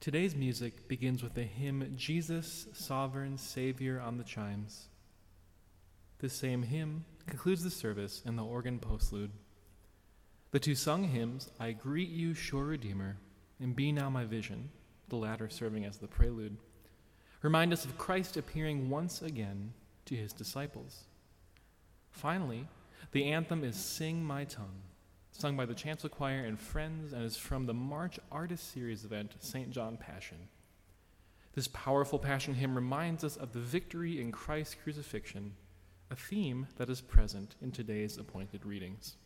Today's music begins with the hymn, Jesus, Sovereign Savior, on the chimes. This same hymn concludes the service in the organ postlude. The two sung hymns, I Greet You, Sure Redeemer, and Be Now My Vision, the latter serving as the prelude, remind us of Christ appearing once again to his disciples. Finally, the anthem is Sing My Tongue, sung by the chancel choir and friends, and is from the March Artist Series event, St. John Passion. This powerful Passion hymn reminds us of the victory in Christ's crucifixion, a theme that is present in today's appointed readings.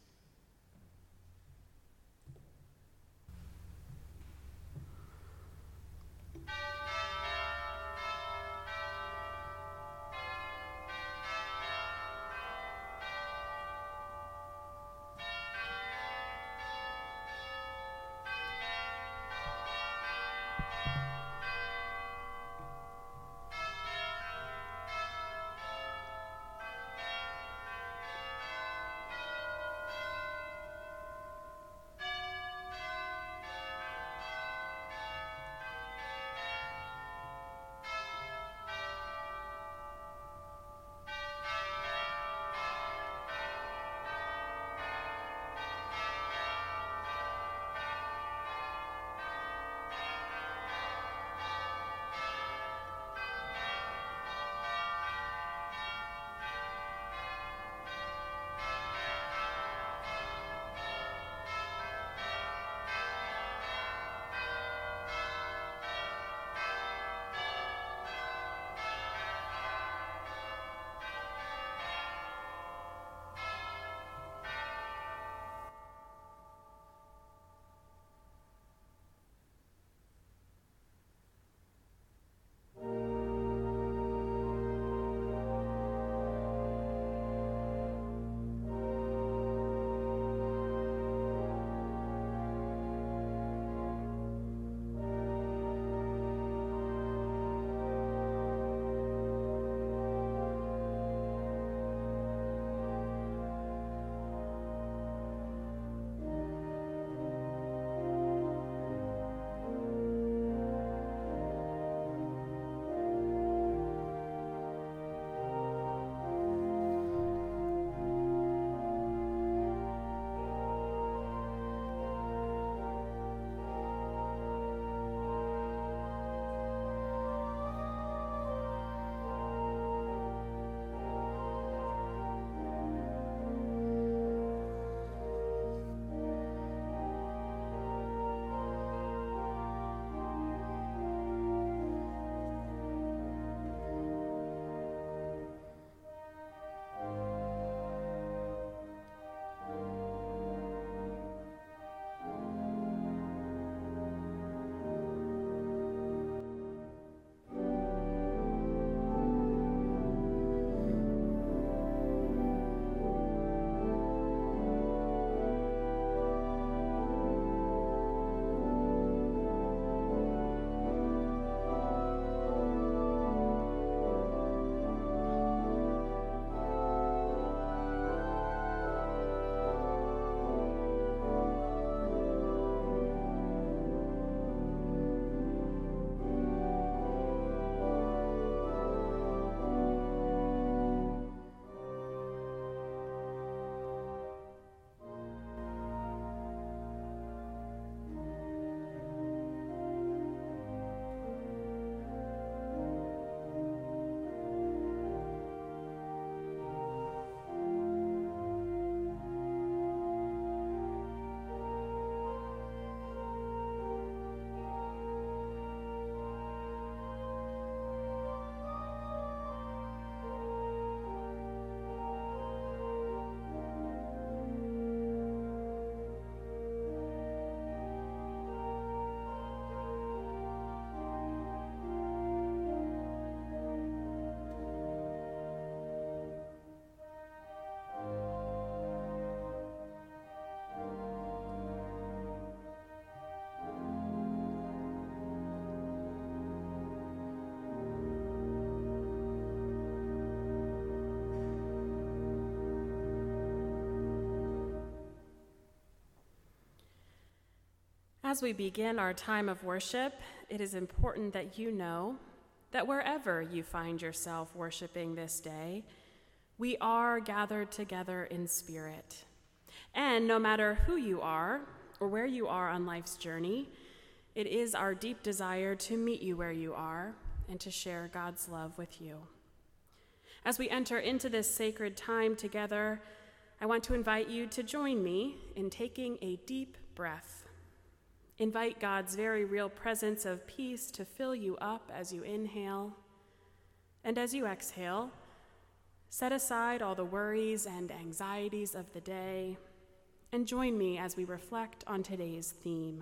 As we begin our time of worship, it is important that you know that wherever you find yourself worshiping this day, we are gathered together in spirit. And no matter who you are or where you are on life's journey, it is our deep desire to meet you where you are and to share God's love with you. As we enter into this sacred time together, I want to invite you to join me in taking a deep breath. Invite God's very real presence of peace to fill you up as you inhale. And as you exhale, set aside all the worries and anxieties of the day and join me as we reflect on today's theme.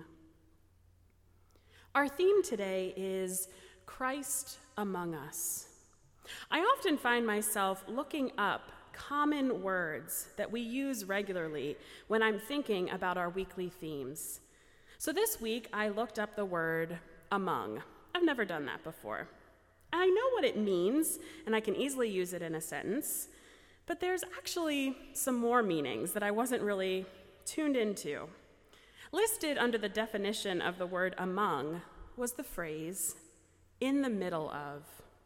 Our theme today is Christ among us. I often find myself looking up common words that we use regularly when I'm thinking about our weekly themes. So this week, I looked up the word among. I've never done that before. I know what it means, and I can easily use it in a sentence, but there's actually some more meanings that I wasn't really tuned into. Listed under the definition of the word among was the phrase, in the middle of.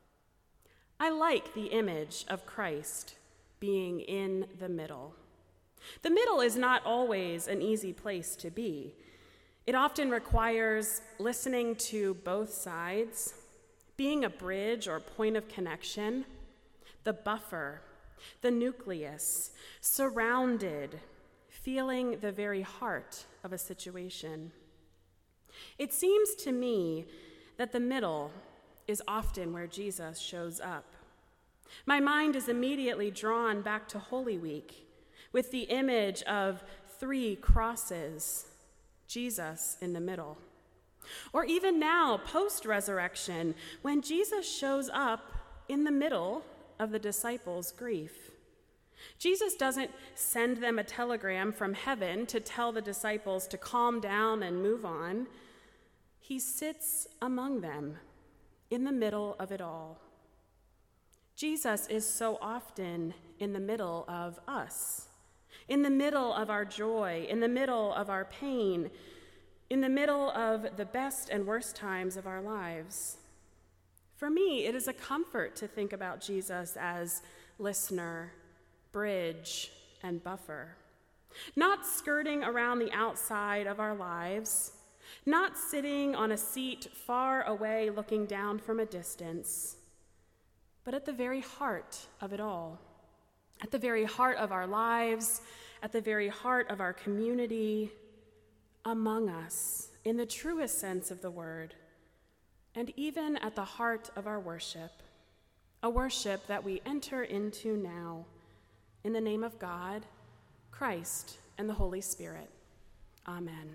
I like the image of Christ being in the middle. The middle is not always an easy place to be. It often requires listening to both sides, being a bridge or point of connection, the buffer, the nucleus, surrounded, feeling the very heart of a situation. It seems to me that the middle is often where Jesus shows up. My mind is immediately drawn back to Holy Week with the image of 3 crosses, Jesus in the middle. Or even now, post-resurrection, when Jesus shows up in the middle of the disciples' grief. Jesus doesn't send them a telegram from heaven to tell the disciples to calm down and move on. He sits among them in the middle of it all. Jesus is so often in the middle of us, in the middle of our joy, in the middle of our pain, in the middle of the best and worst times of our lives. For me, it is a comfort to think about Jesus as listener, bridge, and buffer. Not skirting around the outside of our lives, not sitting on a seat far away looking down from a distance, but at the very heart of it all. At the very heart of our lives, at the very heart of our community, among us, in the truest sense of the word, and even at the heart of our worship, a worship that we enter into now, in the name of God, Christ, and the Holy Spirit. Amen.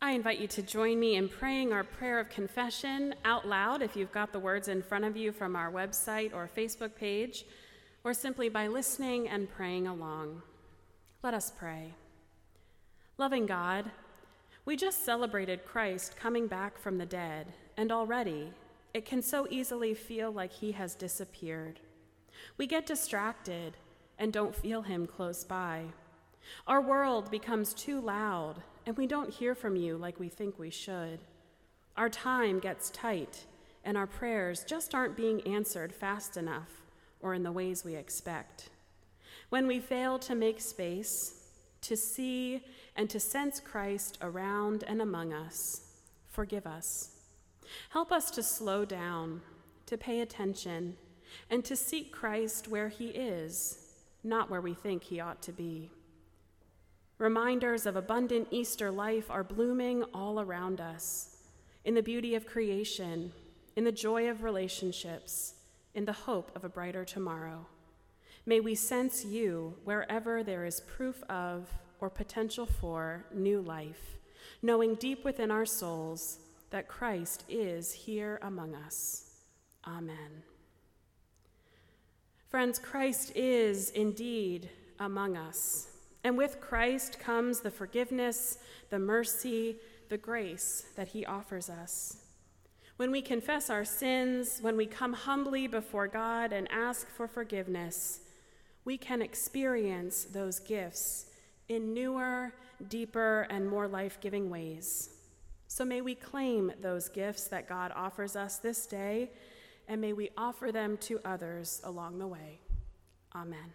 I invite you to join me in praying our prayer of confession out loud if you've got the words in front of you from our website or Facebook page, or simply by listening and praying along. Let us pray. Loving God, we just celebrated Christ coming back from the dead, and already it can so easily feel like he has disappeared. We get distracted and don't feel him close by. Our world becomes too loud, and we don't hear from you like we think we should. Our time gets tight, and our prayers just aren't being answered fast enough or in the ways we expect. When we fail to make space, to see and to sense Christ around and among us, forgive us. Help us to slow down, to pay attention, and to seek Christ where he is, not where we think he ought to be. Reminders of abundant Easter life are blooming all around us, in the beauty of creation, in the joy of relationships, in the hope of a brighter tomorrow. May we sense you wherever there is proof of or potential for new life, knowing deep within our souls that Christ is here among us. Amen. Friends, Christ is indeed among us. And with Christ comes the forgiveness, the mercy, the grace that he offers us. When we confess our sins, when we come humbly before God and ask for forgiveness, we can experience those gifts in newer, deeper, and more life-giving ways. So may we claim those gifts that God offers us this day, and may we offer them to others along the way. Amen.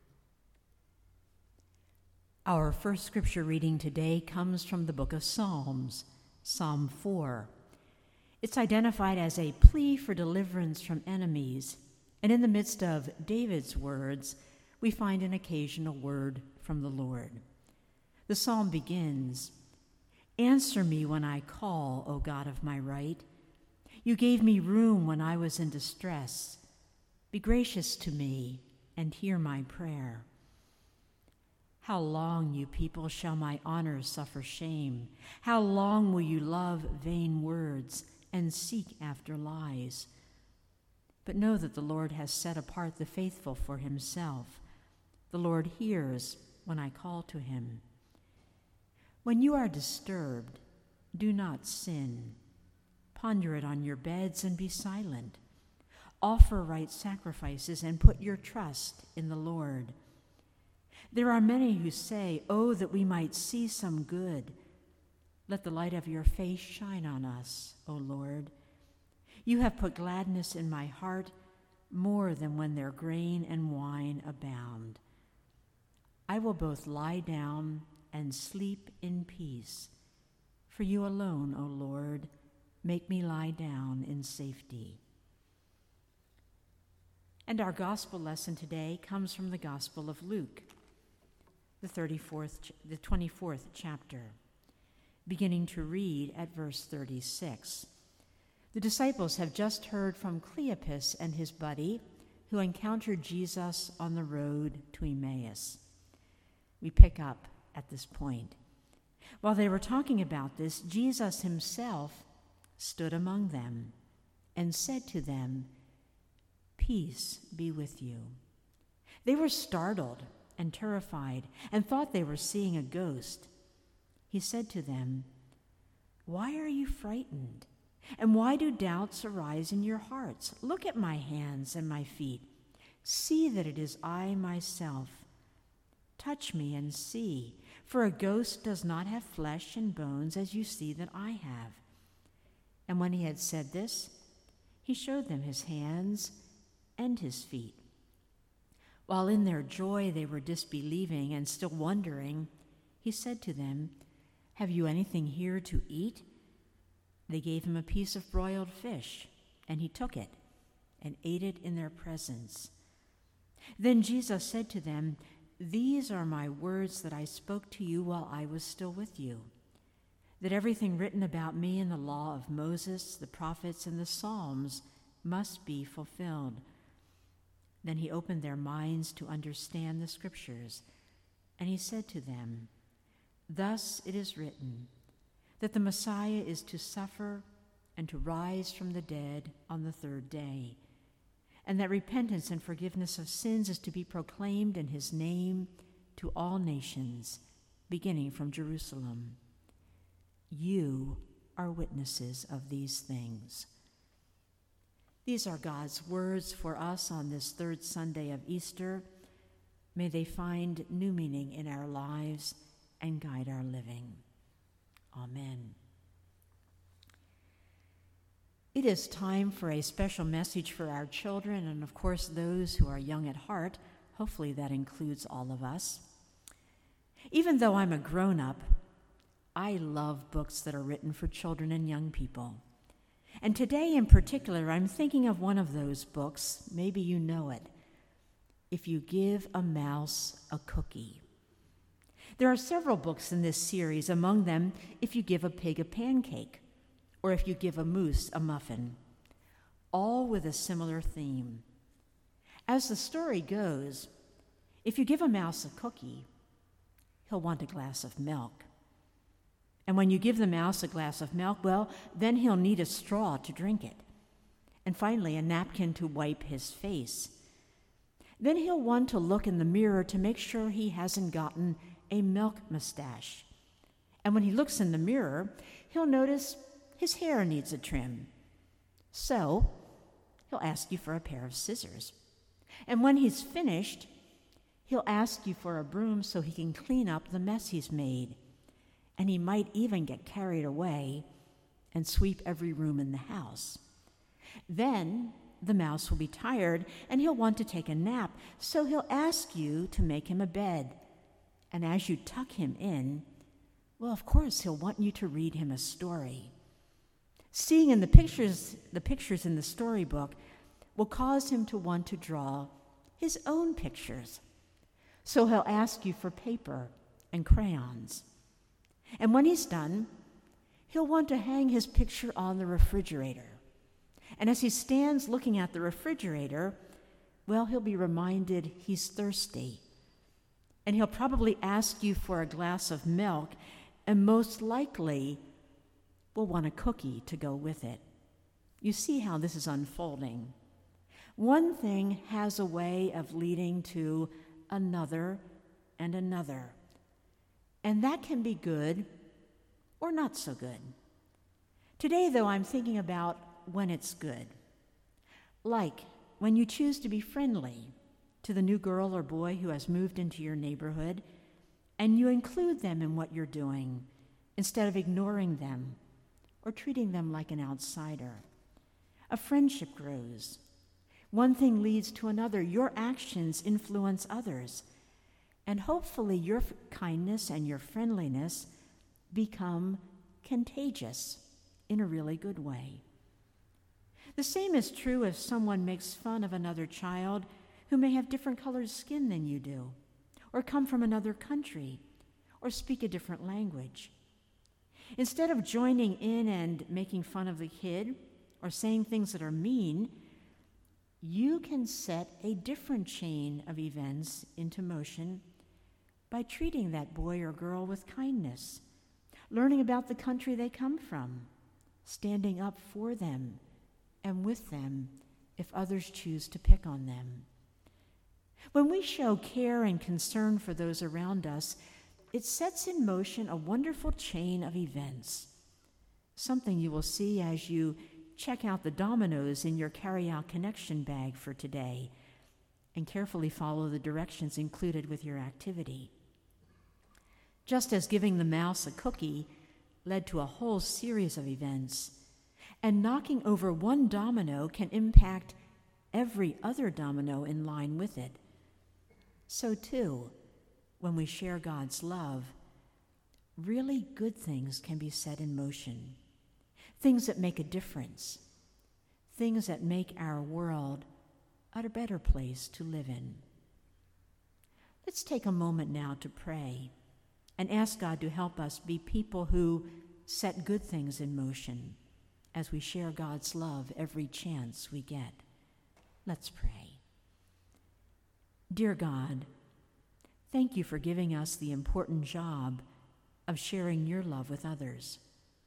Our first scripture reading today comes from the book of Psalms, Psalm 4. It's identified as a plea for deliverance from enemies, and in the midst of David's words, we find an occasional word from the Lord. The psalm begins, "Answer me when I call, O God of my right. You gave me room when I was in distress. Be gracious to me and hear my prayer. How long, you people, shall my honor suffer shame? How long will you love vain words and seek after lies? But know that the Lord has set apart the faithful for himself. The Lord hears when I call to him. When you are disturbed, do not sin. Ponder it on your beds and be silent. Offer right sacrifices and put your trust in the Lord. There are many who say, 'Oh, that we might see some good.' Let the light of your face shine on us, O Lord. You have put gladness in my heart more than when their grain and wine abound. I will both lie down and sleep in peace. For you alone, O Lord, make me lie down in safety." And our gospel lesson today comes from the Gospel of Luke, the 24th chapter, beginning to read at verse 36. The disciples have just heard from Cleopas and his buddy, who encountered Jesus on the road to Emmaus. We pick up at this point. While they were talking about this, Jesus himself stood among them and said to them, "Peace be with you." They were startled and terrified and thought they were seeing a ghost. He said to them, "Why are you frightened? And why do doubts arise in your hearts? Look at my hands and my feet. See that it is I myself. Touch me and see, for a ghost does not have flesh and bones as you see that I have." And when he had said this, he showed them his hands and his feet. While in their joy they were disbelieving and still wondering, he said to them, "Have you anything here to eat?" They gave him a piece of broiled fish, and he took it and ate it in their presence. Then Jesus said to them, "These are my words that I spoke to you while I was still with you, that everything written about me in the law of Moses, the prophets, and the Psalms must be fulfilled." Then he opened their minds to understand the scriptures, and he said to them, "Thus it is written, that the Messiah is to suffer and to rise from the dead on the third day, and that repentance and forgiveness of sins is to be proclaimed in his name to all nations, beginning from Jerusalem. You are witnesses of these things. These are God's words for us on this third Sunday of Easter. May they find new meaning in our lives and guide our living. Amen. It is time for a special message for our children and, of course, those who are young at heart. Hopefully that includes all of us. Even though I'm a grown-up, I love books that are written for children and young people. And today in particular, I'm thinking of one of those books. Maybe you know it. If You Give a Mouse a Cookie. There are several books in this series, among them, If You Give a Pig a Pancake, or If You Give a Moose a Muffin, all with a similar theme. As the story goes, if you give a mouse a cookie, he'll want a glass of milk. And when you give the mouse a glass of milk, well, then he'll need a straw to drink it. And finally, a napkin to wipe his face. Then he'll want to look in the mirror to make sure he hasn't gotten a milk mustache. And when he looks in the mirror, he'll notice his hair needs a trim. So he'll ask you for a pair of scissors. And when he's finished, he'll ask you for a broom so he can clean up the mess he's made. And he might even get carried away and sweep every room in the house. Then the mouse will be tired and he'll want to take a nap, so he'll ask you to make him a bed. And as you tuck him in, well, of course, he'll want you to read him a story. Seeing in the pictures in the storybook will cause him to want to draw his own pictures. So he'll ask you for paper and crayons. And when he's done, he'll want to hang his picture on the refrigerator. And as he stands looking at the refrigerator, well, he'll be reminded he's thirsty. And he'll probably ask you for a glass of milk, and most likely will want a cookie to go with it. You see how this is unfolding. One thing has a way of leading to another and another. And that can be good or not so good. Today, though, I'm thinking about when it's good. Like when you choose to be friendly to the new girl or boy who has moved into your neighborhood, and you include them in what you're doing instead of ignoring them or treating them like an outsider. A friendship grows. One thing leads to another. Your actions influence others. And hopefully your kindness and your friendliness become contagious in a really good way. The same is true if someone makes fun of another child who may have different colored skin than you do, or come from another country, or speak a different language. Instead of joining in and making fun of the kid or saying things that are mean, you can set a different chain of events into motion by treating that boy or girl with kindness, learning about the country they come from, standing up for them and with them if others choose to pick on them. When we show care and concern for those around us, it sets in motion a wonderful chain of events, something you will see as you check out the dominoes in your carry-out connection bag for today and carefully follow the directions included with your activity. Just as giving the mouse a cookie led to a whole series of events, and knocking over one domino can impact every other domino in line with it, so too, when we share God's love, really good things can be set in motion, things that make a difference, things that make our world a better place to live in. Let's take a moment now to pray and ask God to help us be people who set good things in motion as we share God's love every chance we get. Let's pray. Dear God, thank you for giving us the important job of sharing your love with others.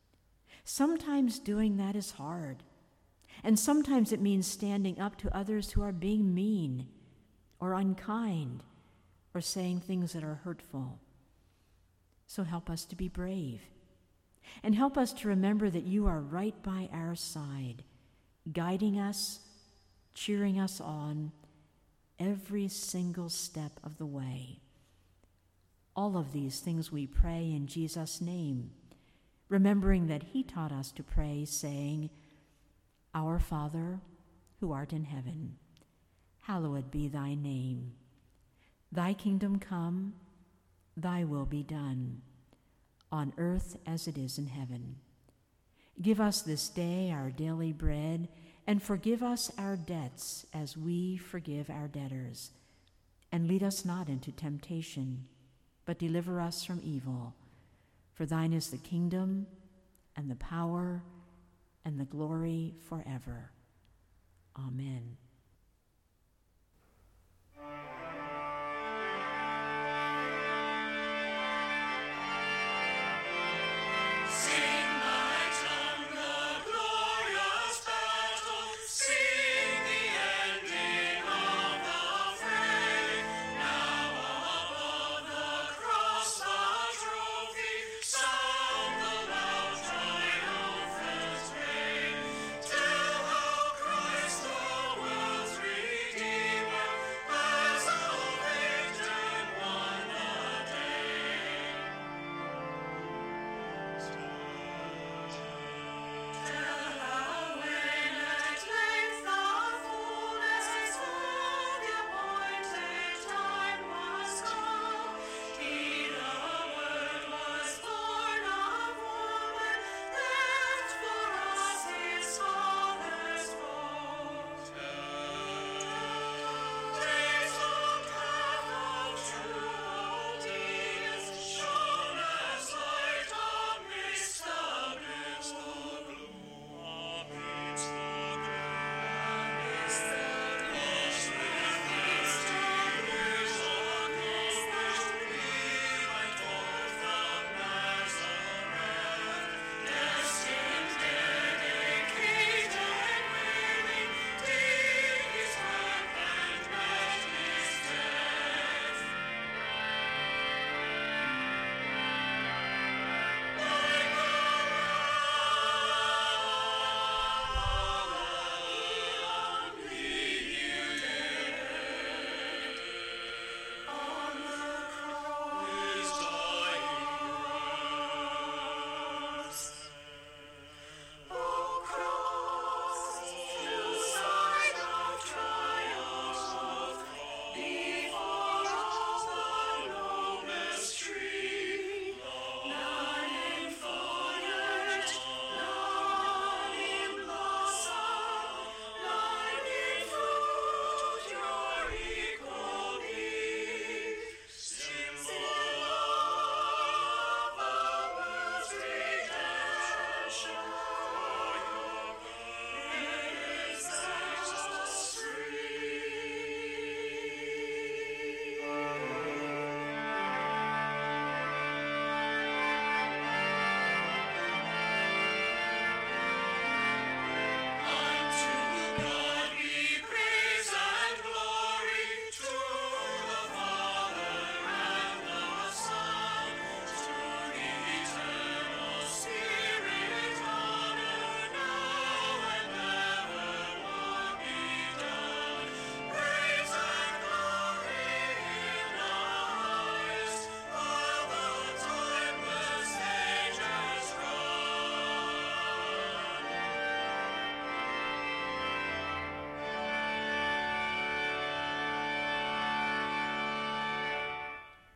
Sometimes doing that is hard, and sometimes it means standing up to others who are being mean or unkind or saying things that are hurtful. So help us to be brave, and help us to remember that you are right by our side, guiding us, cheering us on every single step of the way. All of these things we pray in Jesus' name, remembering that he taught us to pray, saying, Our Father, who art in heaven, hallowed be thy name. Thy kingdom come, thy will be done, on earth as it is in heaven. Give us this day our daily bread, and forgive us our debts as we forgive our debtors. And lead us not into temptation, but deliver us from evil. For thine is the kingdom, and the power, and the glory forever. Amen.